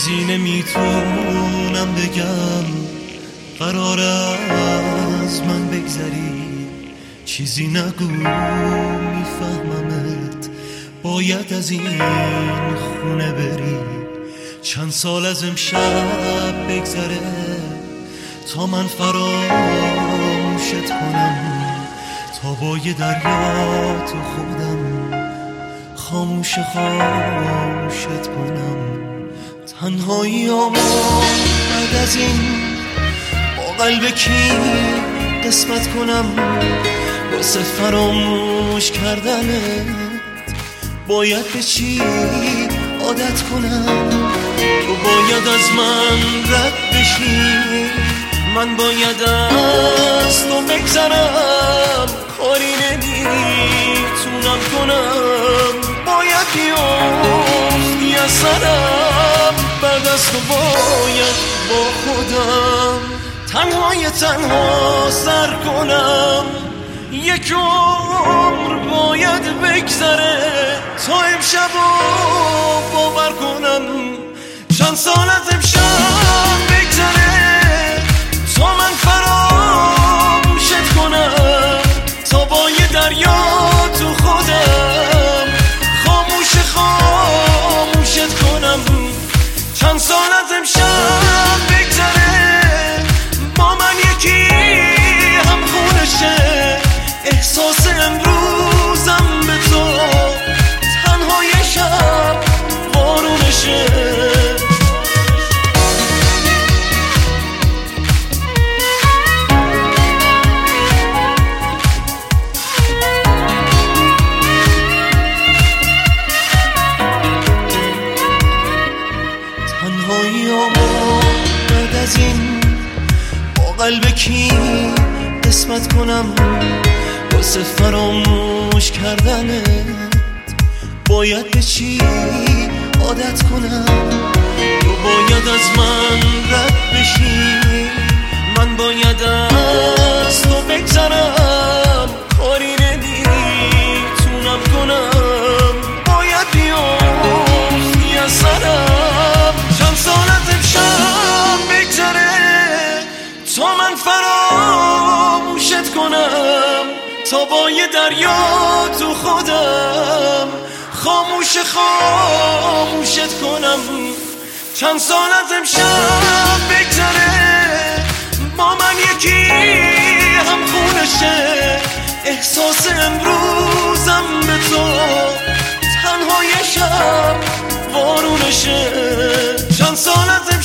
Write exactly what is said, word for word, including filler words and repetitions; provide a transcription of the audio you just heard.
چیزی نمیتونم بگم، قرار از من بگذری، چیزی نگو میفهممت، باید از این خونه بری. چند سال از امشب بگذره تا من فراموشت کنم، تا با یه دریا تو خودم خاموش خاموشت کنم. تنهایی آما بعد از این با قلب کی قسمت کنم، واسه فراموش کردنت باید به چی عادت کنم. تو باید از من رد بشی، من باید از تو بگذرم، کاری نمیتونم کنم، باید بیافتی از سرم، بعد از تو باید با خودم تنهای تنها سر کنم. یک عمر باید بگذره تا امشب رو باور کنم، چند سال از امشب بگذره تا من فراموشت کنم، تا با یه دریا تو خودم خاموش خاموشت کنم. چند سال از امشب بگذره با من یکی هم خونشه، احساس امروزم به تو تنهای شب بارونشه. تنهایی آما بعد از این با قلب کی قسمت کنم، واسه فراموش کردنت باید به چی عادت کنم. تو باید از من رد بشی، من باید از تو بگذرم، کاری نمیتونم کنم، باید بیافتی از سرم. چند سال از امشب بگذره تا من فراموشت کنم، تا با یه دریا تو خودم خاموش خاموشت کنم. چند سال از امشب بگذره با من یکی هم خونشه، احساس امروزم به تو تنهای شب بارونشه. چند سال از